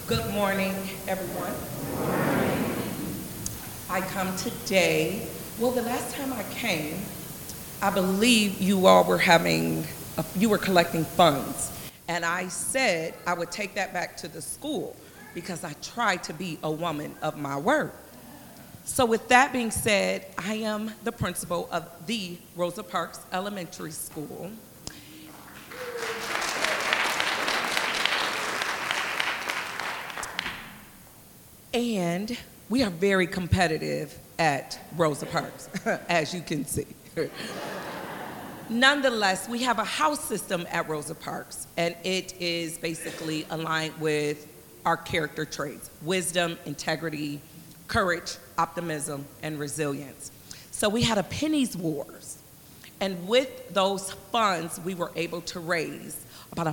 Good morning, everyone. I come today. Well, the last time I came, I believe you all were you were collecting funds. And I said I would take that back to the school because I try to be a woman of my word. So with that being said, I am the principal of the Rosa Parks Elementary School. And we are very competitive at Rosa Parks, as you can see. Nonetheless, we have a house system at Rosa Parks, and it is basically aligned with our character traits: wisdom, integrity, courage, optimism, and resilience. So we had a pennies wars, and with those funds, we were able to raise about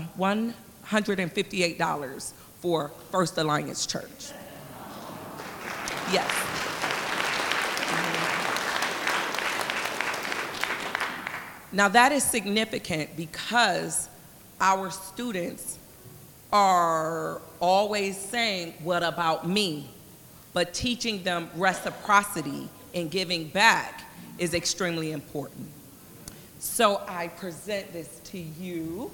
$158 for First Alliance Church. Yes. Now that is significant because our students are always saying, "What about me?" But teaching them reciprocity and giving back is extremely important. So I present this to you.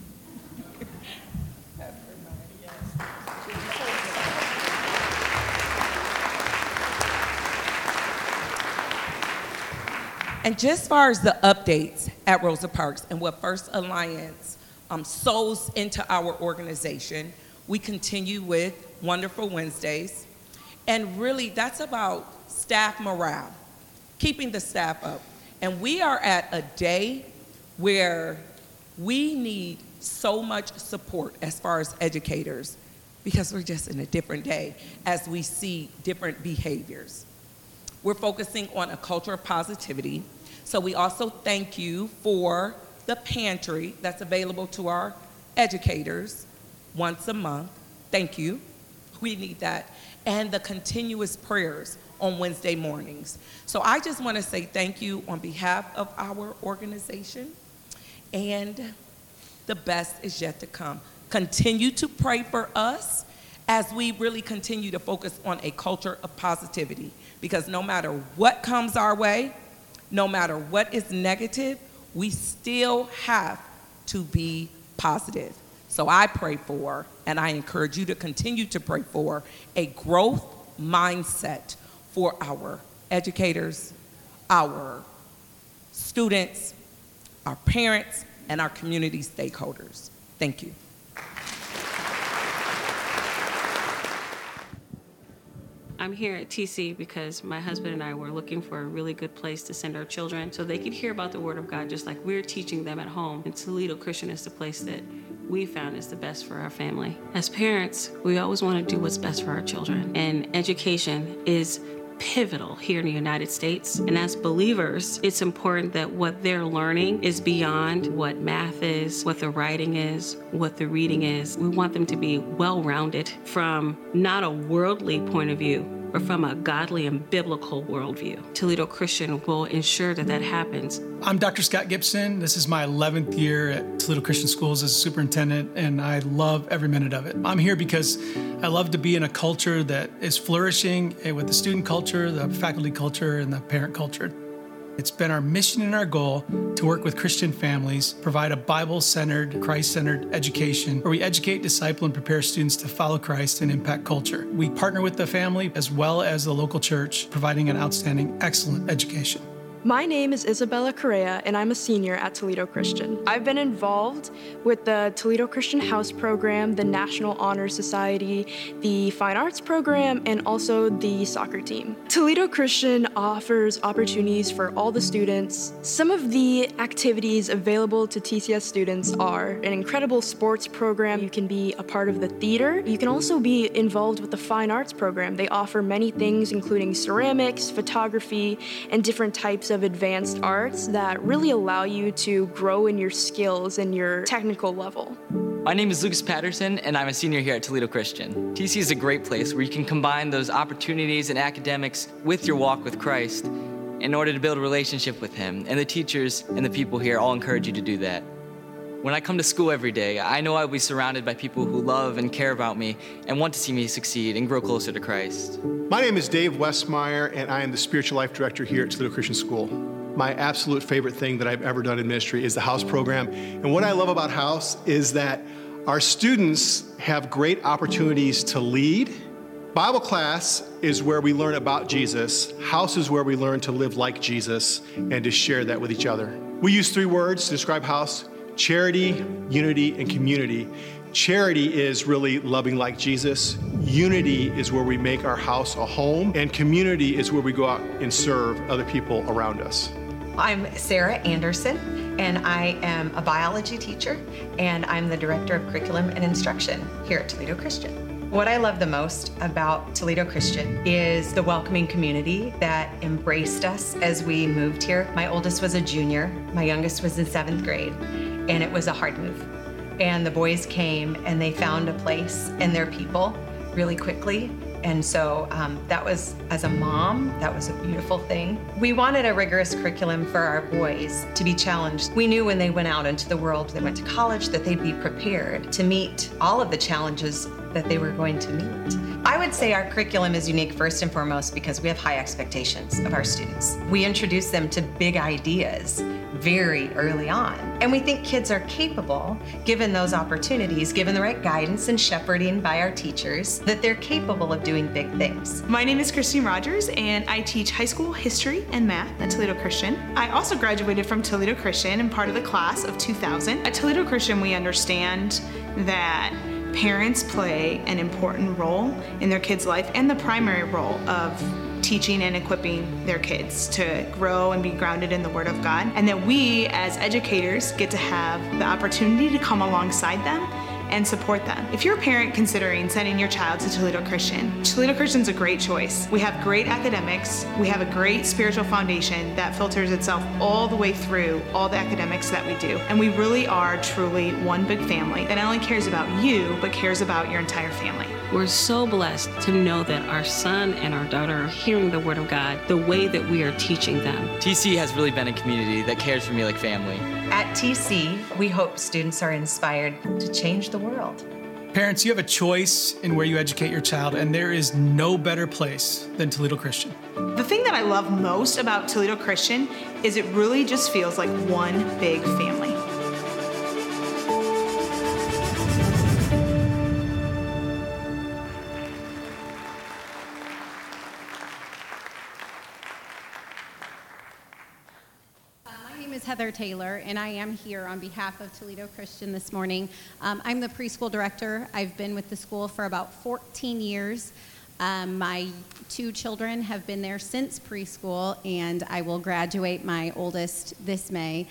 And just as far as the updates at Rosa Parks and what First Alliance sows into our organization, we continue with Wonderful Wednesdays. And really, that's about staff morale, keeping the staff up. And we are at a day where we need so much support as far as educators because we're just in a different day as we see different behaviors. We're focusing on a culture of positivity. So we also thank you for the pantry that's available to our educators once a month. Thank you. We need that. And the continuous prayers on Wednesday mornings. So I just want to say thank you on behalf of our organization. And the best is yet to come. Continue to pray for us as we really continue to focus on a culture of positivity. Because no matter what comes our way, no matter what is negative, we still have to be positive. So I pray for, and I encourage you to continue to pray for, a growth mindset for our educators, our students, our parents, and our community stakeholders. Thank you. I'm here at TC because my husband and I were looking for a really good place to send our children so they could hear about the Word of God just like we're teaching them at home. And Toledo Christian is the place that we found is the best for our family. As parents, we always want to do what's best for our children. And education is pivotal here in the United States. And as believers, it's important that what they're learning is beyond what math is, what the writing is, what the reading is. We want them to be well-rounded from not a worldly point of view, but from a godly and biblical worldview. Toledo Christian will ensure that that happens. I'm Dr. Scott Gibson. This is my 11th year at Toledo Christian Schools as a superintendent, and I love every minute of it. I'm here because I love to be in a culture that is flourishing with the student culture, the faculty culture, and the parent culture. It's been our mission and our goal to work with Christian families, provide a Bible-centered, Christ-centered education where we educate, disciple, and prepare students to follow Christ and impact culture. We partner with the family as well as the local church, providing an outstanding, excellent education. My name is Isabella Correa, and I'm a senior at Toledo Christian. I've been involved with the Toledo Christian House program, the National Honor Society, the Fine Arts program, and also the soccer team. Toledo Christian offers opportunities for all the students. Some of the activities available to TCS students are an incredible sports program. You can be a part of the theater. You can also be involved with the Fine Arts program. They offer many things, including ceramics, photography, and different types of advanced arts that really allow you to grow in your skills and your technical level. My name is Lucas Patterson, and I'm a senior here at Toledo Christian. TC is a great place where you can combine those opportunities and academics with your walk with Christ in order to build a relationship with Him. And the teachers and the people here all encourage you to do that. When I come to school every day, I know I'll be surrounded by people who love and care about me and want to see me succeed and grow closer to Christ. My name is Dave Westmeyer, and I am the Spiritual Life Director here at Toledo Christian School. My absolute favorite thing that I've ever done in ministry is the House program. And what I love about House is that our students have great opportunities to lead. Bible class is where we learn about Jesus. House is where we learn to live like Jesus and to share that with each other. We use 3 words to describe House: charity, unity, and community. Charity is really loving like Jesus. Unity is where we make our house a home. And community is where we go out and serve other people around us. I'm Sarah Anderson, and I am a biology teacher, and I'm the Director of Curriculum and Instruction here at Toledo Christian. What I love the most about Toledo Christian is the welcoming community that embraced us as we moved here. My oldest was a junior, my youngest was in 7th grade, and it was a hard move. And the boys came and they found a place and their people really quickly. And so that was, as a mom, that was a beautiful thing. We wanted a rigorous curriculum for our boys to be challenged. We knew when they went out into the world, they went to college, that they'd be prepared to meet all of the challenges that they were going to meet. I would say our curriculum is unique first and foremost because we have high expectations of our students. We introduce them to big ideas very early on. And we think kids are capable, given those opportunities, given the right guidance and shepherding by our teachers, that they're capable of doing big things. My name is Christine Rogers, and I teach high school history and math at Toledo Christian. I also graduated from Toledo Christian and part of the class of 2000. At Toledo Christian, we understand that parents play an important role in their kids' life and the primary role of teaching and equipping their kids to grow and be grounded in the Word of God, and that we as educators get to have the opportunity to come alongside them and support them. If you're a parent considering sending your child to Toledo Christian's a great choice. We have great academics, we have a great spiritual foundation that filters itself all the way through all the academics that we do. And we really are truly one big family that not only cares about you, but cares about your entire family. We're so blessed to know that our son and our daughter are hearing the Word of God the way that we are teaching them. TC has really been a community that cares for me like family. At TC, we hope students are inspired to change the world. Parents, you have a choice in where you educate your child, and there is no better place than Toledo Christian. The thing that I love most about Toledo Christian is it really just feels like one big family. Heather Taylor, and I am here on behalf of Toledo Christian this morning. I'm the preschool director. I've been with the school for about 14 years. My 2 children have been there since preschool, and I will graduate my oldest this May.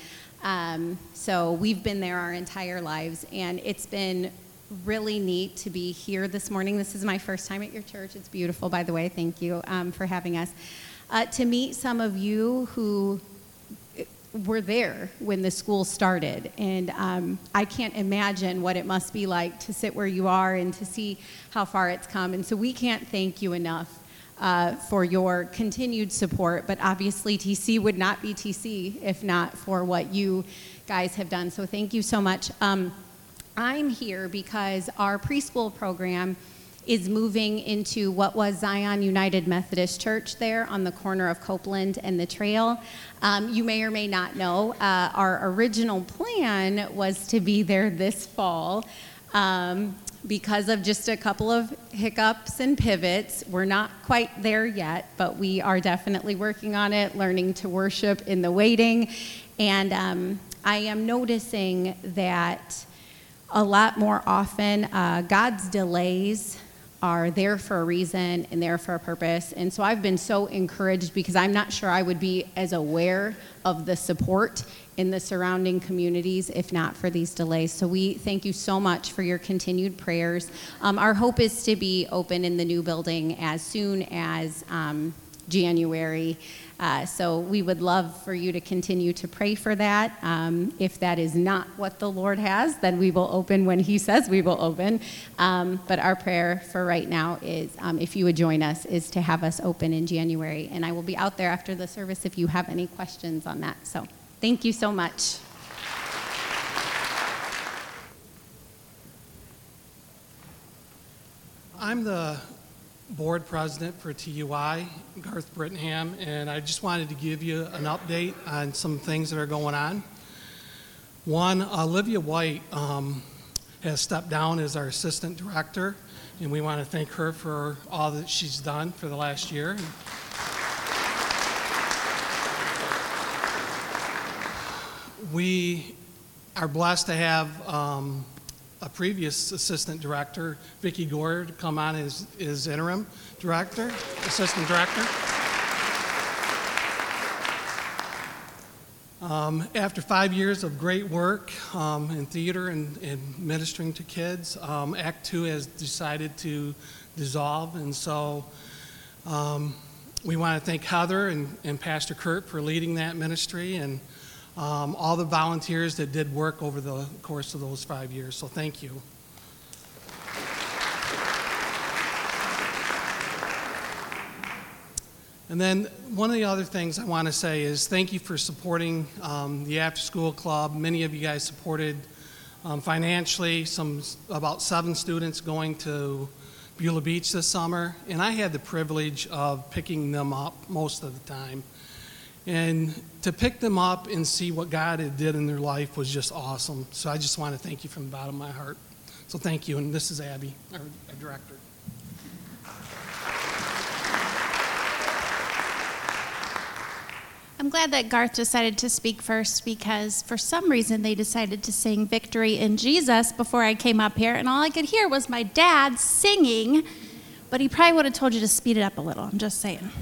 So we've been there our entire lives, and it's been really neat to be here this morning. This is my first time at your church. It's beautiful, by the way. Thank you for having us. To meet some of you who were there when the school started, and I can't imagine what it must be like to sit where you are and to see how far it's come. And so we can't thank you enough for your continued support, but obviously TC would not be TC if not for what you guys have done. So thank you so much. I'm here because our preschool program is moving into what was Zion United Methodist Church there on the corner of Copeland and the Trail. You may or may not know, our original plan was to be there this fall. Because of just a couple of hiccups and pivots, we're not quite there yet, but we are definitely working on it, learning to worship in the waiting. And I am noticing that a lot more often, God's delays are there for a reason and there for a purpose. And so I've been so encouraged because I'm not sure I would be as aware of the support in the surrounding communities if not for these delays. So we thank you so much for your continued prayers. Our hope is to be open in the new building as soon as January. So we would love for you to continue to pray for that. If that is not what the Lord has, then we will open when He says we will open. But our prayer for right now is, if you would join us, is to have us open in January. And I will be out there after the service if you have any questions on that. So thank you so much. I'm the board president for TUI, Garth Brittingham, and I just wanted to give you an update on some things that are going on. One, Olivia White has stepped down as our assistant director, and we want to thank her for all that she's done for the last year. We are blessed to have a previous assistant director, Vicki Gore, to come on as interim director, assistant director. After 5 years of great work in theater and ministering to kids, Act 2 has decided to dissolve, and so we want to thank Heather and Pastor Kurt for leading that ministry, and all the volunteers that did work over the course of those 5 years, so thank you. And then one of the other things I want to say is thank you for supporting the After School Club. Many of you guys supported financially, about 7 students going to Beulah Beach this summer, and I had the privilege of picking them up most of the time. And to pick them up and see what God had did in their life was just awesome. So I just want to thank you from the bottom of my heart. So thank you, and this is Abby, our director. I'm glad that Garth decided to speak first because for some reason they decided to sing Victory in Jesus before I came up here, and all I could hear was my dad singing, but he probably would have told you to speed it up a little, I'm just saying.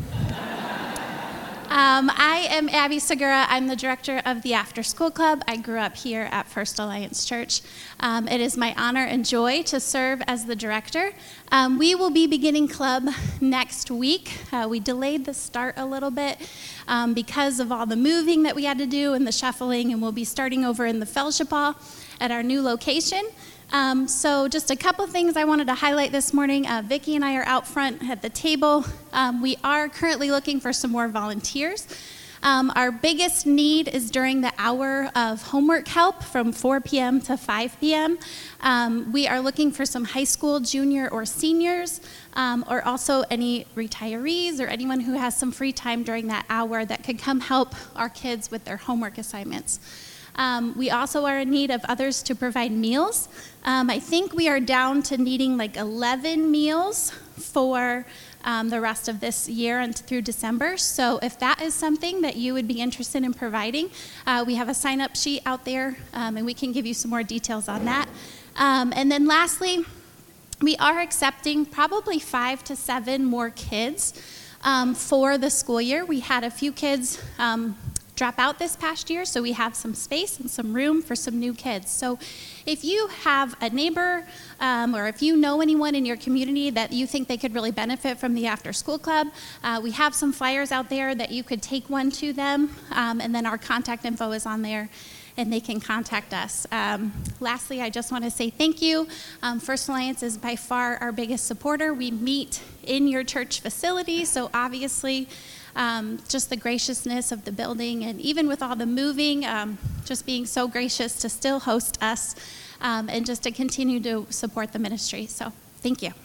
I am Abby Segura. I'm the director of the After School Club. I grew up here at First Alliance Church. It is my honor and joy to serve as the director. We will be beginning club next week. We delayed the start a little bit because of all the moving that we had to do and the shuffling, and we'll be starting over in the fellowship hall at our new location. So just a couple things I wanted to highlight this morning. Vicki and I are out front at the table. We are currently looking for some more volunteers. Our biggest need is during the hour of homework help from 4 p.m. to 5 p.m. We are looking for some high school junior or seniors, or also any retirees or anyone who has some free time during that hour that could come help our kids with their homework assignments. We also are in need of others to provide meals. I think we are down to needing like 11 meals for the rest of this year and through December. So if that is something that you would be interested in providing, we have a sign-up sheet out there, and we can give you some more details on that. And then lastly, we are accepting probably 5 to 7 more kids for the school year. We had a few kids drop out this past year, so we have some space and some room for some new kids. So if you have a neighbor or if you know anyone in your community that you think they could really benefit from the After School Club, we have some flyers out there that you could take one to them, and then our contact info is on there and they can contact us. Lastly, I just want to say thank you. First Alliance is by far our biggest supporter. We meet in your church facility, so obviously just the graciousness of the building, and even with all the moving, just being so gracious to still host us, and just to continue to support the ministry. So thank you.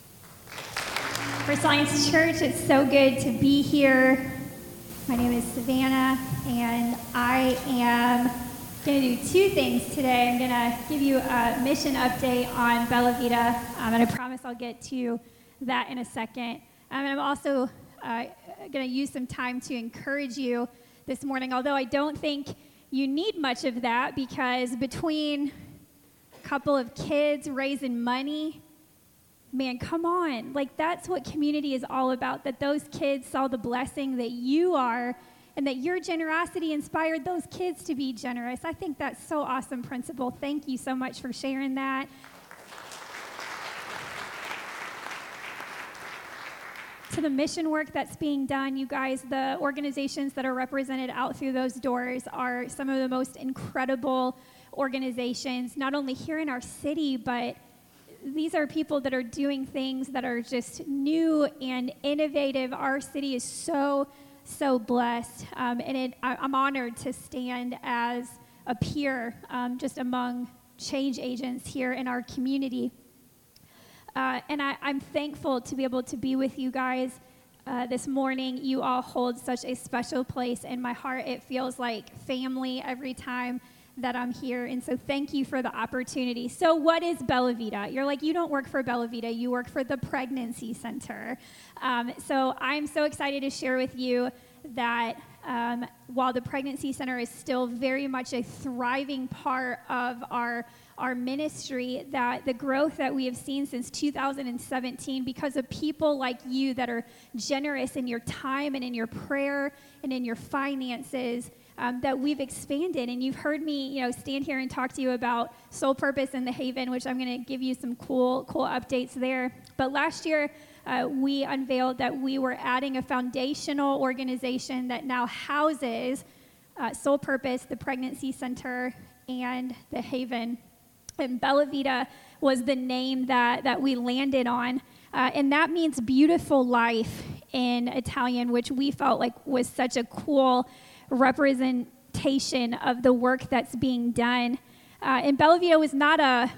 First Alliance Church, it's so good to be here. My name is Savannah, and I am going to do 2 things today. I'm going to give you a mission update on Bella Vita, and I promise I'll get to that in a second. And I'm also going to use some time to encourage you this morning, although I don't think you need much of that, because between a couple of kids raising money, man, come on. Like, that's what community is all about, that those kids saw the blessing that you are and that your generosity inspired those kids to be generous. I think that's so awesome, Principal. Thank you so much for sharing that. To the mission work that's being done, you guys, the organizations that are represented out through those doors are some of the most incredible organizations, not only here in our city, but these are people that are doing things that are just new and innovative. Our city is so blessed, and I'm honored to stand as a peer just among change agents here in our community. And I'm thankful to be able to be with you guys this morning. You all hold such a special place in my heart. It feels like family every time that I'm here. And so thank you for the opportunity. So what is Bella Vita? You're like, you don't work for Bella Vita, you work for the Pregnancy Center. So I'm so excited to share with you that while the Pregnancy Center is still very much a thriving part of our ministry, that the growth that we have seen since 2017 because of people like you that are generous in your time and in your prayer and in your finances, that we've expanded. And you've heard me, stand here and talk to you about Soul Purpose and the Haven, which I'm going to give you some cool updates there. But last year, we unveiled that we were adding a foundational organization that now houses Soul Purpose, the Pregnancy Center, and the Haven. And Bella Vita was the name that we landed on. And that means beautiful life in Italian, which we felt like was such a cool representation of the work that's being done. And Bella Vita was not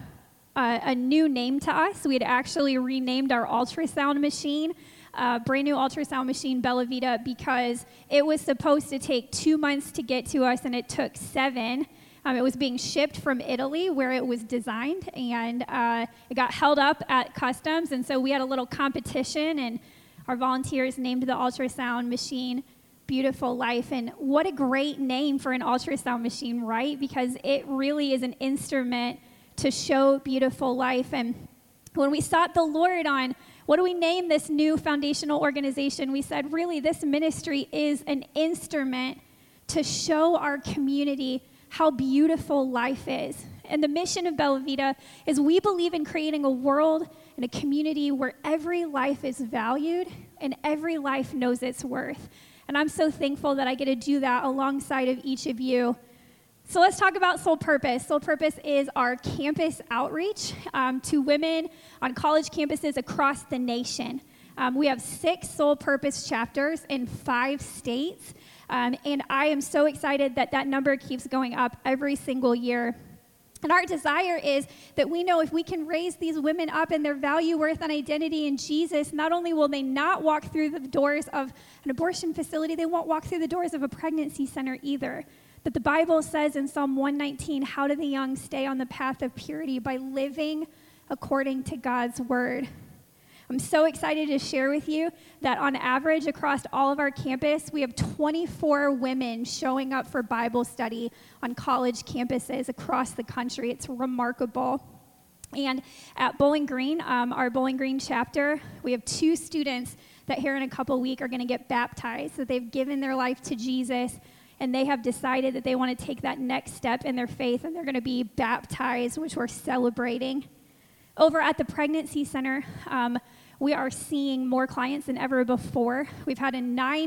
a new name to us. We had actually renamed our ultrasound machine, brand new ultrasound machine, Bella Vita, because it was supposed to take 2 months to get to us, and it took 7. It was being shipped from Italy, where it was designed, and it got held up at customs, and so we had a little competition, and our volunteers named the ultrasound machine Beautiful Life. And what a great name for an ultrasound machine, right? Because it really is an instrument to show beautiful life. And when we sought the Lord on what do we name this new foundational organization, we said, really, this ministry is an instrument to show our community how beautiful life is. And the mission of Bella Vita is we believe in creating a world and a community where every life is valued and every life knows its worth. And I'm so thankful that I get to do that alongside of each of you. So let's talk about Soul Purpose. Soul Purpose is our campus outreach to women on college campuses across the nation. We have 6 Soul Purpose chapters in 5 states. And I am so excited that number keeps going up every single year. And our desire is that we know if we can raise these women up in their value, worth, and identity in Jesus, not only will they not walk through the doors of an abortion facility, they won't walk through the doors of a pregnancy center either. But the Bible says in Psalm 119, how do the young stay on the path of purity? By living according to God's word. I'm so excited to share with you that on average across all of our campus, we have 24 women showing up for Bible study on college campuses across the country. It's remarkable. And at Bowling Green, our Bowling Green chapter, we have 2 students that here in a couple weeks are going to get baptized. So they've given their life to Jesus, and they have decided that they want to take that next step in their faith, and they're going to be baptized, which we're celebrating. Over at the Pregnancy Center, we are seeing more clients than ever before. We've had a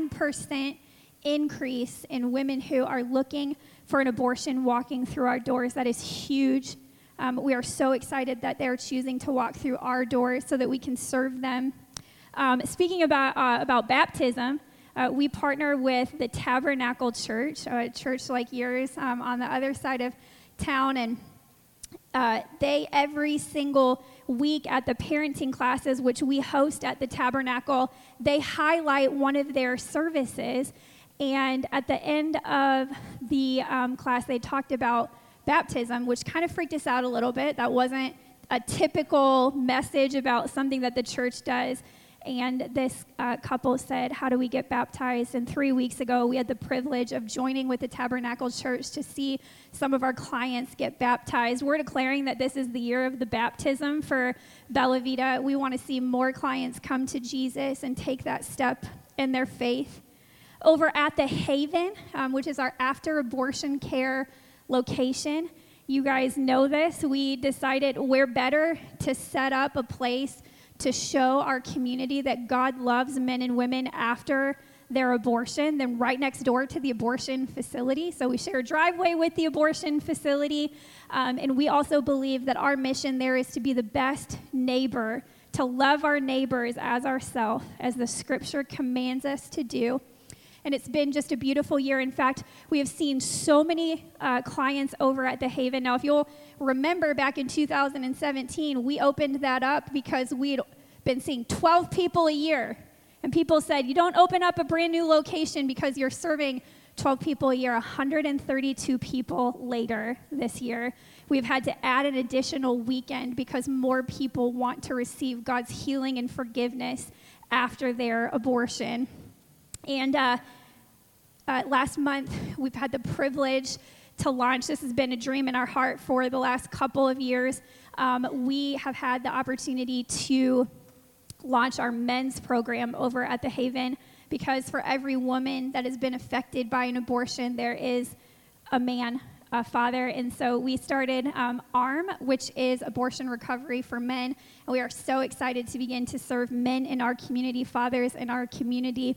9% increase in women who are looking for an abortion walking through our doors. That is huge. We are so excited that they're choosing to walk through our doors so that we can serve them. Speaking about baptism, we partner with the Tabernacle Church, a church like yours on the other side of town, and they every single week at the parenting classes, which we host at the Tabernacle, they highlight one of their services. And at the end of the class, they talked about baptism, which kind of freaked us out a little bit. That wasn't a typical message about something that the church does. And this couple said, how do we get baptized? And 3 weeks ago, we had the privilege of joining with the Tabernacle Church to see some of our clients get baptized. We're declaring that this is the year of the baptism for Bella Vita. We want to see more clients come to Jesus and take that step in their faith. Over at the Haven, which is our after-abortion care location, you guys know this. We decided we're better to set up a place to show our community that God loves men and women after their abortion than right next door to the abortion facility. So we share a driveway with the abortion facility. And we also believe that our mission there is to be the best neighbor, to love our neighbors as ourselves, as the scripture commands us to do. And it's been just a beautiful year. In fact, we have seen so many clients over at the Haven. Now, if you'll remember back in 2017, we opened that up because we'd been seeing 12 people a year. And people said, you don't open up a brand new location because you're serving 12 people a year. 132 people later this year. We've had to add an additional weekend because more people want to receive God's healing and forgiveness after their abortion. And last month, we've had the privilege to launch. This has been a dream in our heart for the last couple of years. We have had the opportunity to launch our men's program over at the Haven, because for every woman that has been affected by an abortion, there is a man, a father. And so we started ARM, which is Abortion Recovery for Men. And we are so excited to begin to serve men in our community, fathers in our community.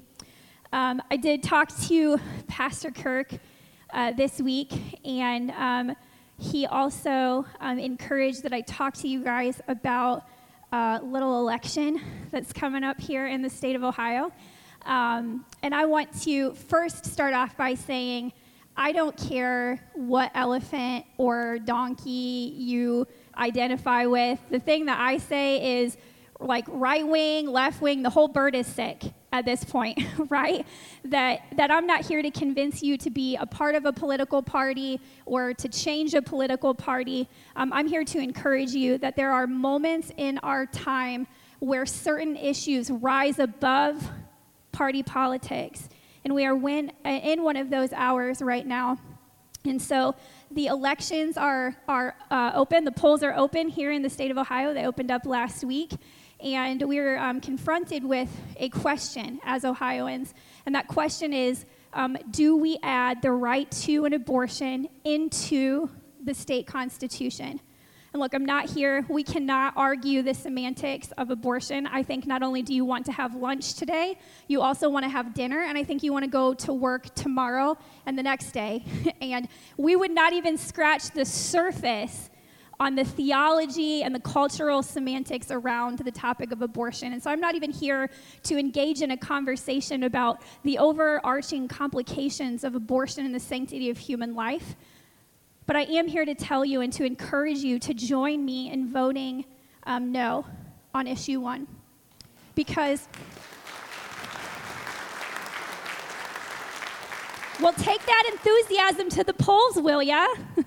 I did talk to Pastor Kirk this week, and he also encouraged that I talk to you guys about a little election that's coming up here in the state of Ohio. And I want to first start off by saying, I don't care what elephant or donkey you identify with. The thing that I say is, like, right wing, left wing, the whole bird is sick at this point, right? That I'm not here to convince you to be a part of a political party or to change a political party. I'm here to encourage you that there are moments in our time where certain issues rise above party politics. And we are in one of those hours right now. And so the elections are open. The polls are open here in the state of Ohio. They opened up last week. And we were confronted with a question as Ohioans. And that question is, do we add the right to an abortion into the state constitution? And look, I'm not here. We cannot argue the semantics of abortion. I think not only do you want to have lunch today, you also want to have dinner. And I think you want to go to work tomorrow and the next day. And we would not even scratch the surface on the theology and the cultural semantics around the topic of abortion. And so I'm not even here to engage in a conversation about the overarching complications of abortion and the sanctity of human life. But I am here to tell you and to encourage you to join me in voting no on issue 1. Because, well, take that enthusiasm to the polls, will ya?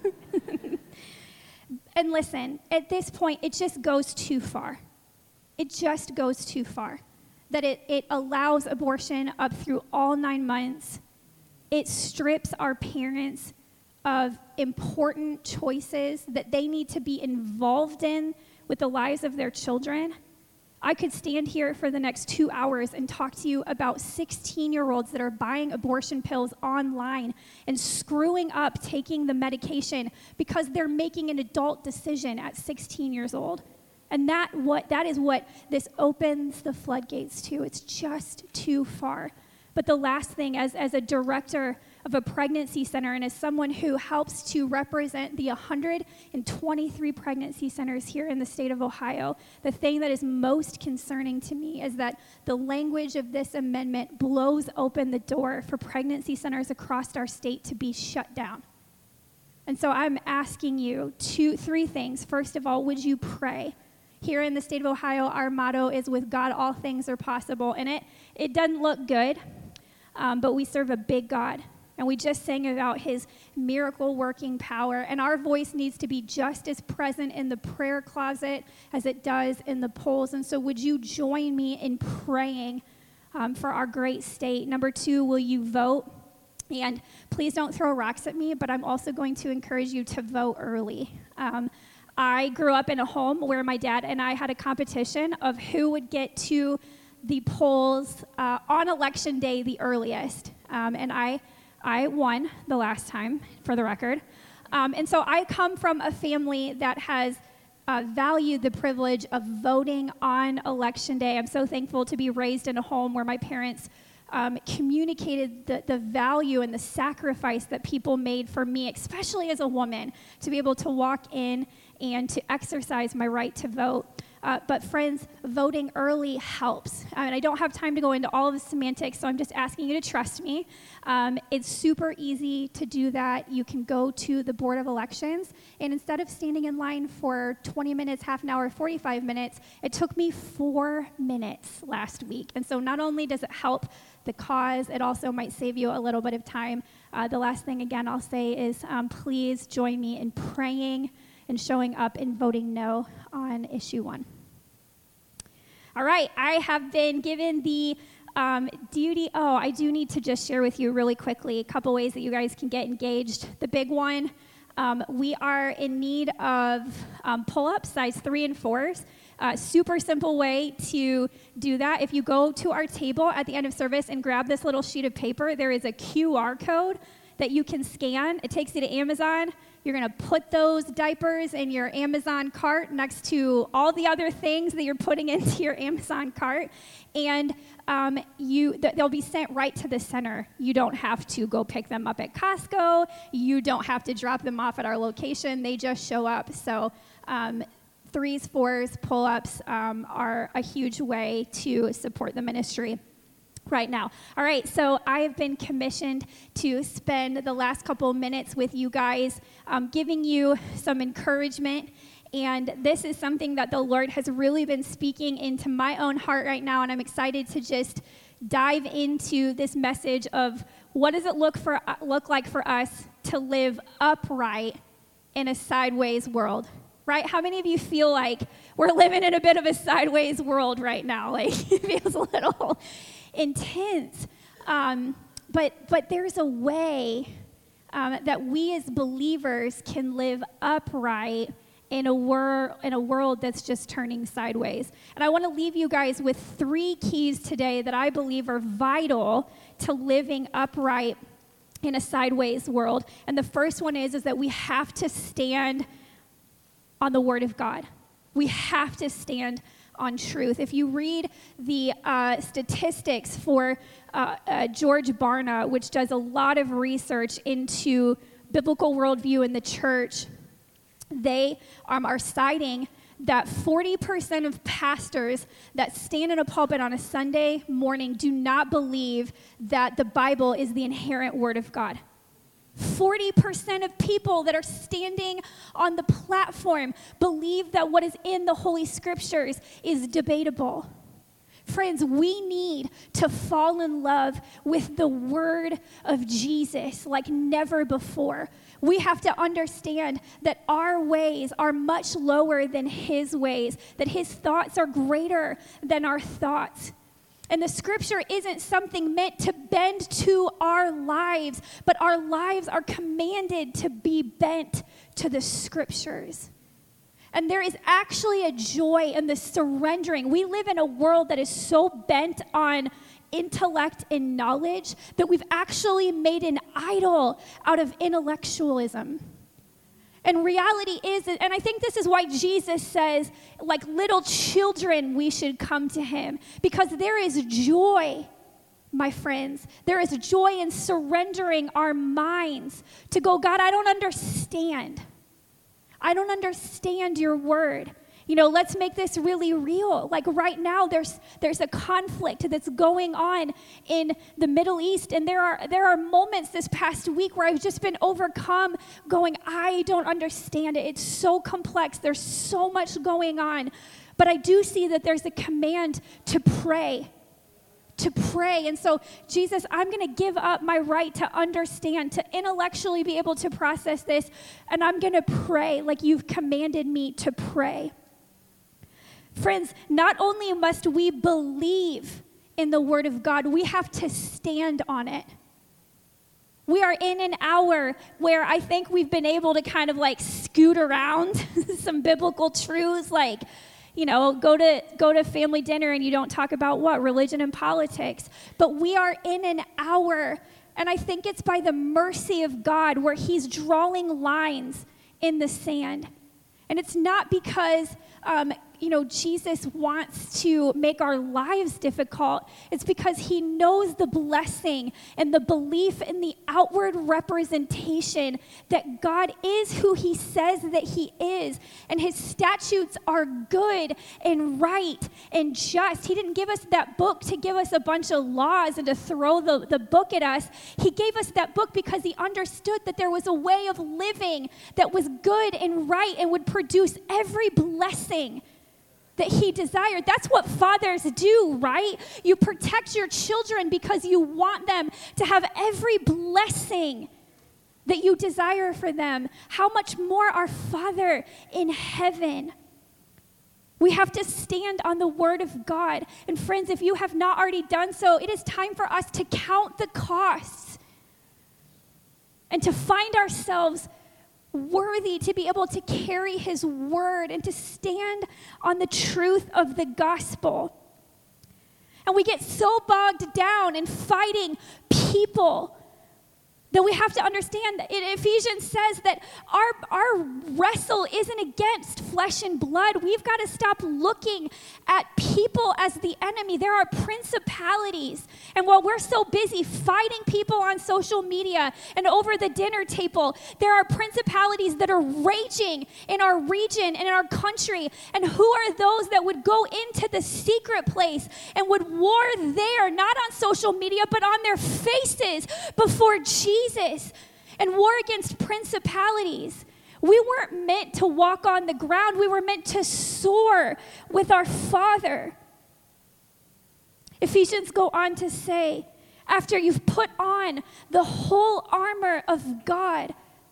And listen, at this point, it just goes too far. It just goes too far. That it allows abortion up through all 9 months. It strips our parents of important choices that they need to be involved in with the lives of their children. I could stand here for the next 2 hours and talk to you about 16-year-olds that are buying abortion pills online and screwing up taking the medication because they're making an adult decision at 16 years old. And that is what this opens the floodgates to. It's just too far. But the last thing, as a director of a pregnancy center and as someone who helps to represent the 123 pregnancy centers here in the state of Ohio, the thing that is most concerning to me is that the language of this amendment blows open the door for pregnancy centers across our state to be shut down. And so I'm asking you 3 things. First of all, would you pray? Here in the state of Ohio, our motto is, with God, all things are possible. And it doesn't look good, but we serve a big God. And we just sang about his miracle-working power. And our voice needs to be just as present in the prayer closet as it does in the polls. And so would you join me in praying for our great state? Number 2, will you vote? And please don't throw rocks at me, but I'm also going to encourage you to vote early. I grew up in a home where my dad and I had a competition of who would get to the polls on election day the earliest. And I won the last time, for the record. And so I come from a family that has valued the privilege of voting on election day. I'm so thankful to be raised in a home where my parents communicated the value and the sacrifice that people made for me, especially as a woman, to be able to walk in and to exercise my right to vote. But friends, voting early helps. I don't have time to go into all of the semantics, so I'm just asking you to trust me. It's super easy to do that. You can go to the Board of Elections, and instead of standing in line for 20 minutes, half an hour, 45 minutes, it took me 4 minutes last week. And so not only does it help the cause, it also might save you a little bit of time. The last thing, again, I'll say is please join me in praying and showing up and voting no on issue 1. All right, I have been given the duty. Oh, I do need to just share with you really quickly a couple ways that you guys can get engaged. The big one, we are in need of pull-ups, size 3 and 4s. Super simple way to do that. If you go to our table at the end of service and grab this little sheet of paper, there is a QR code that you can scan. It takes you to Amazon. You're going to put those diapers in your Amazon cart next to all the other things that you're putting into your Amazon cart, and they'll be sent right to the center. You don't have to go pick them up at Costco. You don't have to drop them off at our location. They just show up. So 3s, 4s, pull-ups are a huge way to support the ministry right now. All right, so I have been commissioned to spend the last couple of minutes with you guys, giving you some encouragement. And this is something that the Lord has really been speaking into my own heart right now, and I'm excited to just dive into this message of what does it look like for us to live upright in a sideways world. Right? How many of you feel like we're living in a bit of a sideways world right now? Like, it feels a little intense. But there's a way that we as believers can live upright in a world that's just turning sideways. And I want to leave you guys with 3 keys today that I believe are vital to living upright in a sideways world. And the first one is that we have to stand on the Word of God. We have to stand on truth. If you read the statistics for George Barna, which does a lot of research into biblical worldview in the church, they are citing that 40% of pastors that stand in a pulpit on a Sunday morning do not believe that the Bible is the inerrant Word of God. 40% of people that are standing on the platform believe that what is in the Holy Scriptures is debatable. Friends, we need to fall in love with the Word of Jesus like never before. We have to understand that our ways are much lower than His ways, that His thoughts are greater than our thoughts. And the Scripture isn't something meant to bend to our lives, but our lives are commanded to be bent to the Scriptures. And there is actually a joy in the surrendering. We live in a world that is so bent on intellect and knowledge that we've actually made an idol out of intellectualism. And reality is, and I think this is why Jesus says, like little children, we should come to Him. Because there is joy, my friends. There is joy in surrendering our minds to go, God, I don't understand. I don't understand your word. You know, let's make this really real. Like right now, there's a conflict that's going on in the Middle East, and there are moments this past week where I've just been overcome going, I don't understand it. It's so complex. There's so much going on. But I do see that there's a command to pray. To pray. And so, Jesus, I'm going to give up my right to understand, to intellectually be able to process this, and I'm going to pray like you've commanded me to pray. Friends, not only must we believe in the Word of God, we have to stand on it. We are in an hour where I think we've been able to kind of like scoot around some biblical truths, like, you know, go to family dinner and you don't talk about what? Religion and politics. But we are in an hour, and I think it's by the mercy of God where He's drawing lines in the sand. And it's not because, Jesus wants to make our lives difficult, it's because he knows the blessing and the belief in the outward representation that God is who he says that he is, and his statutes are good and right and just. He didn't give us that book to give us a bunch of laws and to throw the book at us. He gave us that book because he understood that there was a way of living that was good and right and would produce every blessing that he desired. That's what fathers do, right? You protect your children because you want them to have every blessing that you desire for them. How much more our Father in heaven? We have to stand on the word of God. And friends, if you have not already done so, it is time for us to count the costs and to find ourselves worthy to be able to carry his word and to stand on the truth of the gospel. And we get so bogged down in fighting people that we have to understand that Ephesians says that our wrestle isn't against flesh and blood. We've got to stop looking at people as the enemy. There are principalities. And while we're so busy fighting people on social media and over the dinner table, there are principalities that are raging in our region and in our country. And who are those that would go into the secret place and would war there, not on social media, but on their faces before Jesus and war against principalities? We weren't meant to walk on the ground. We were meant to soar with our Father. Ephesians go on to say, after you've put on the whole armor of God,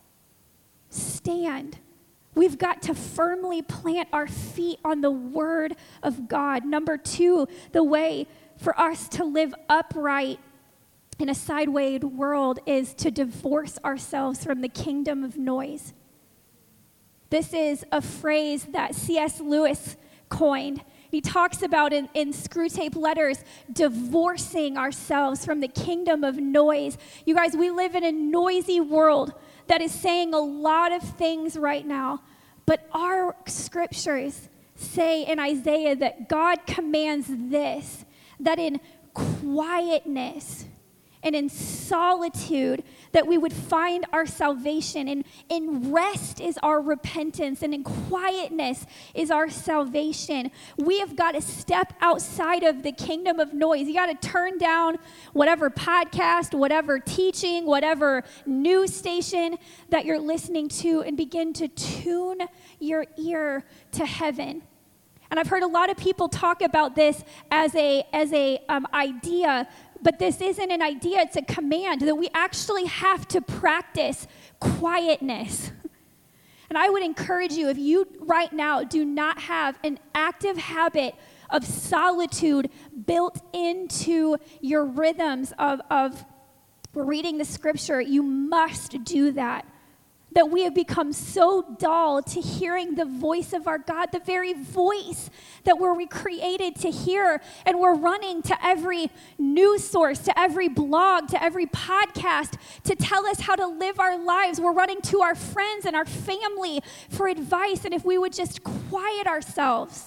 stand. We've got to firmly plant our feet on the word of God. Number 2, the way for us to live upright in a sideways world is to divorce ourselves from the kingdom of noise. This is a phrase that C.S. Lewis coined. He talks about in Screwtape Letters, divorcing ourselves from the kingdom of noise. You guys, we live in a noisy world that is saying a lot of things right now, but our scriptures say in Isaiah that God commands this, that in quietness and in solitude that we would find our salvation. And in rest is our repentance, and in quietness is our salvation. We have got to step outside of the kingdom of noise. You got to turn down whatever podcast, whatever teaching, whatever news station that you're listening to, and begin to tune your ear to heaven. And I've heard a lot of people talk about this as a idea, but this isn't an idea, it's a command that we actually have to practice quietness. And I would encourage you, if you right now do not have an active habit of solitude built into your rhythms of reading the scripture, you must do that. That we have become so dull to hearing the voice of our God, the very voice that we're recreated to hear. And we're running to every news source, to every blog, to every podcast to tell us how to live our lives. We're running to our friends and our family for advice. And if we would just quiet ourselves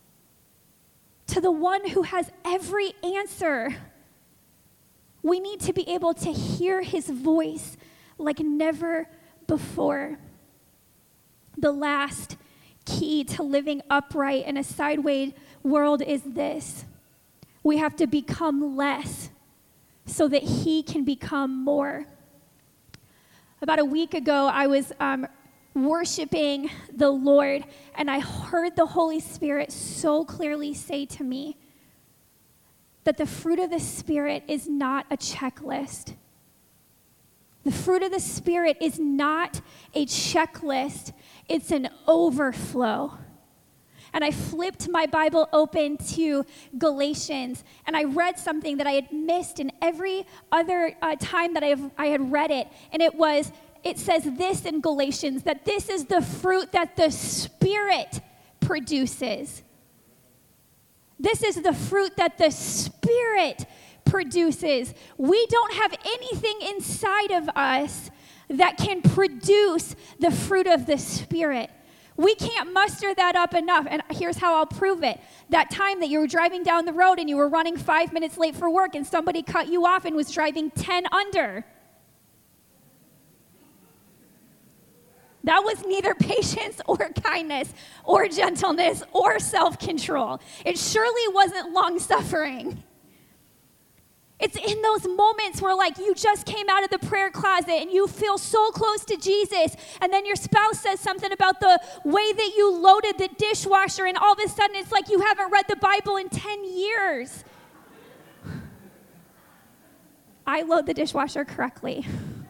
to the one who has every answer, we need to be able to hear his voice like never before. The last key to living upright in a sideways world is this: we have to become less so that he can become more. About a week ago, I was worshiping the Lord, and I heard the Holy Spirit so clearly say to me that the fruit of the Spirit is not a checklist. The fruit of the Spirit is not a checklist, it's an overflow. And I flipped my Bible open to Galatians, and I read something that I had missed in every other time that I had read it. And it says this in Galatians, that this is the fruit that the Spirit produces. This is the fruit that the Spirit produces. We don't have anything inside of us that can produce the fruit of the Spirit. We can't muster that up enough. And here's how I'll prove it. That time that you were driving down the road and you were running 5 minutes late for work and somebody cut you off and was driving 10 under. That was neither patience or kindness or gentleness or self-control. It surely wasn't long-suffering. It's in those moments where like you just came out of the prayer closet and you feel so close to Jesus, and then your spouse says something about the way that you loaded the dishwasher, and all of a sudden it's like you haven't read the Bible in 10 years. I load the dishwasher correctly.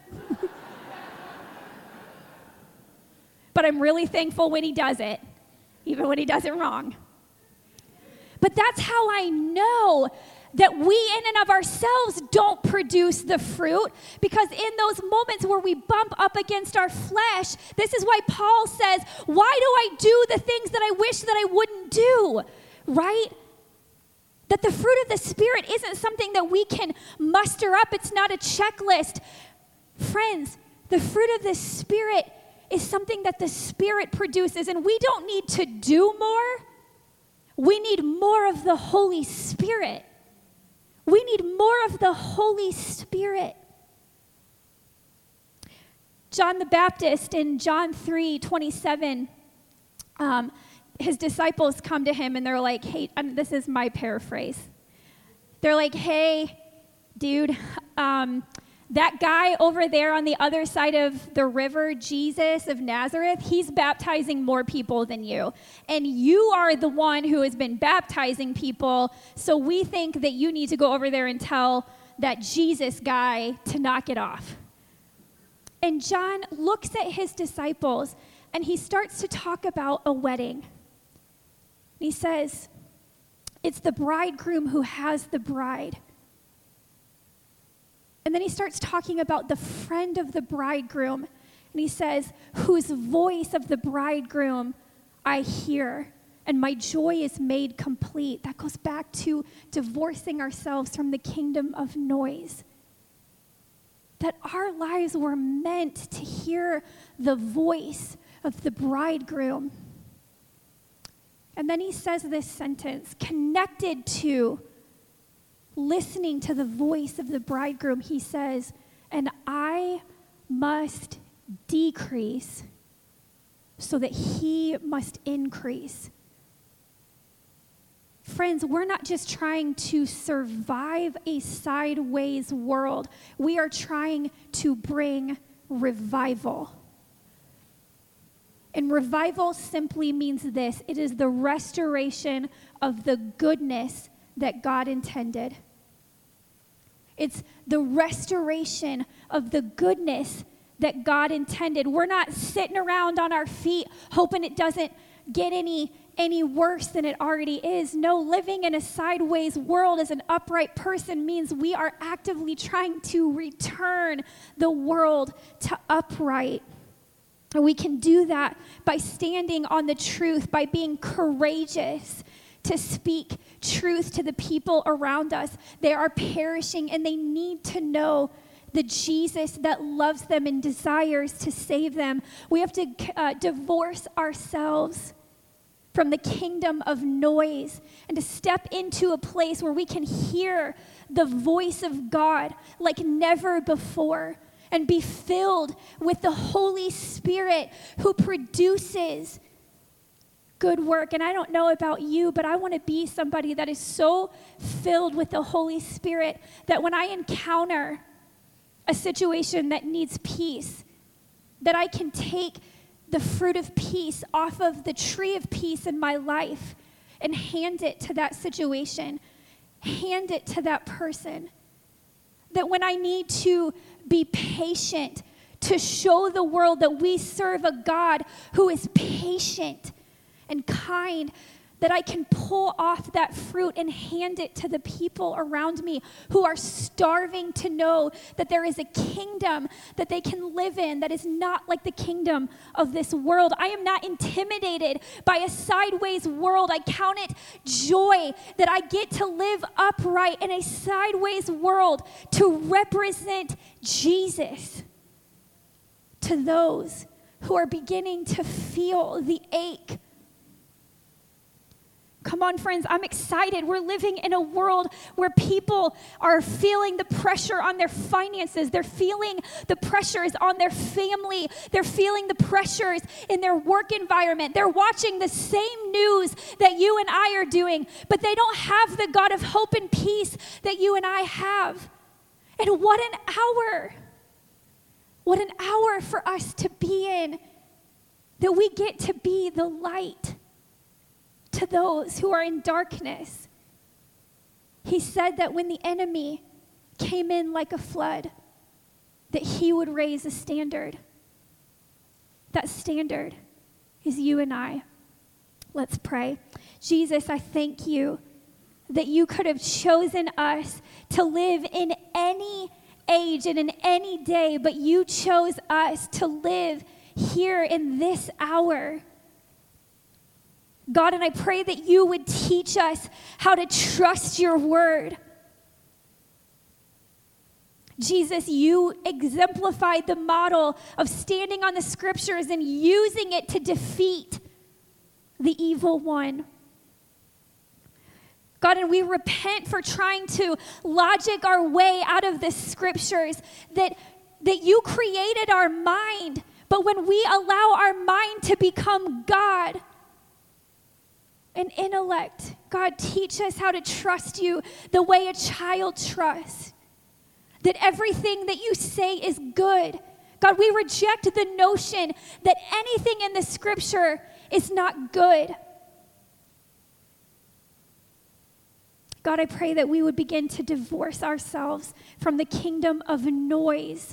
But I'm really thankful when he does it, even when he does it wrong. But that's how I know that we in and of ourselves don't produce the fruit, because in those moments where we bump up against our flesh, this is why Paul says, why do I do the things that I wish that I wouldn't do, right? That the fruit of the Spirit isn't something that we can muster up. It's not a checklist. Friends, the fruit of the Spirit is something that the Spirit produces, and we don't need to do more. We need more of the Holy Spirit. We need more of the Holy Spirit. John the Baptist in John 3:27, his disciples come to him and they're like, hey, and this is my paraphrase. They're like, hey, dude, that guy over there on the other side of the river, Jesus of Nazareth, he's baptizing more people than you. And you are the one who has been baptizing people, so we think that you need to go over there and tell that Jesus guy to knock it off. And John looks at his disciples, and he starts to talk about a wedding. He says, it's the bridegroom who has the bride. And then he starts talking about the friend of the bridegroom. And he says, whose voice of the bridegroom I hear, and my joy is made complete. That goes back to divorcing ourselves from the kingdom of noise. That our lives were meant to hear the voice of the bridegroom. And then he says this sentence, connected to listening to the voice of the bridegroom, he says, and I must decrease so that he must increase. Friends, we're not just trying to survive a sideways world. We are trying to bring revival. And revival simply means this: it is the restoration of the goodness that God intended. It's the restoration of the goodness that God intended. We're not sitting around on our feet hoping it doesn't get any worse than it already is. No, living in a sideways world as an upright person means we are actively trying to return the world to upright. And we can do that by standing on the truth, by being courageous to speak truth to the people around us. They are perishing and they need to know the Jesus that loves them and desires to save them. We have to divorce ourselves from the kingdom of noise and to step into a place where we can hear the voice of God like never before and be filled with the Holy Spirit who produces good work. And I don't know about you, but I want to be somebody that is so filled with the Holy Spirit that when I encounter a situation that needs peace, that I can take the fruit of peace off of the tree of peace in my life and hand it to that situation, hand it to that person. That when I need to be patient to show the world that we serve a God who is patient and kind, that I can pull off that fruit and hand it to the people around me who are starving to know that there is a kingdom that they can live in that is not like the kingdom of this world. I am not intimidated by a sideways world. I count it joy that I get to live upright in a sideways world to represent Jesus to those who are beginning to feel the ache. Come on, friends, I'm excited. We're living in a world where people are feeling the pressure on their finances. They're feeling the pressures on their family. They're feeling the pressures in their work environment. They're watching the same news that you and I are doing, but they don't have the God of hope and peace that you and I have. And what an hour. What an hour for us to be in, that we get to be the light to those who are in darkness. He said that when the enemy came in like a flood, that he would raise a standard. That standard is you and I. Let's pray. Jesus, I thank you that you could have chosen us to live in any age and in any day, but you chose us to live here in this hour. God, and I pray that you would teach us how to trust your word. Jesus, you exemplified the model of standing on the scriptures and using it to defeat the evil one. God, and we repent for trying to logic our way out of the scriptures, that you created our mind, but when we allow our mind to become God, an intellect, God, teach us how to trust you the way a child trusts. That everything that you say is good. God, we reject the notion that anything in the scripture is not good. God, I pray that we would begin to divorce ourselves from the kingdom of noise.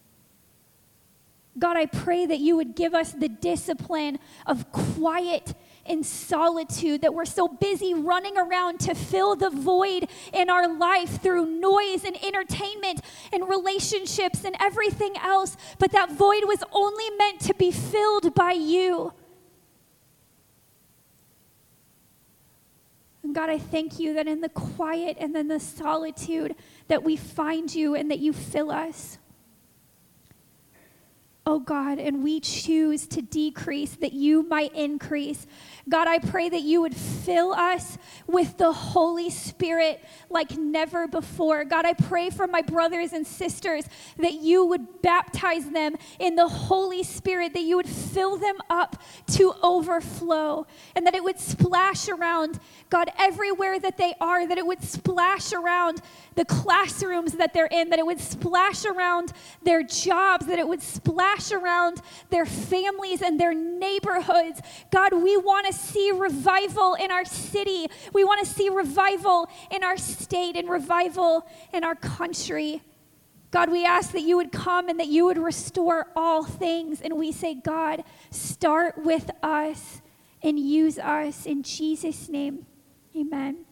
God, I pray that you would give us the discipline of quiet and solitude, that we're so busy running around to fill the void in our life through noise and entertainment and relationships and everything else, but that void was only meant to be filled by you. And God, I thank you that in the quiet and then the solitude that we find you and that you fill us. Oh God, and we choose to decrease that you might increase. God, I pray that you would fill us with the Holy Spirit like never before. God, I pray for my brothers and sisters that you would baptize them in the Holy Spirit, that you would fill them up to overflow, and that it would splash around, God, everywhere that they are, that it would splash around the classrooms that they're in, that it would splash around their jobs, that it would splash around their families and their neighborhoods. God, we want to see revival in our city. We want to see revival in our state and revival in our country. God, we ask that you would come and that you would restore all things. And we say, God, start with us and use us. In Jesus' name, amen.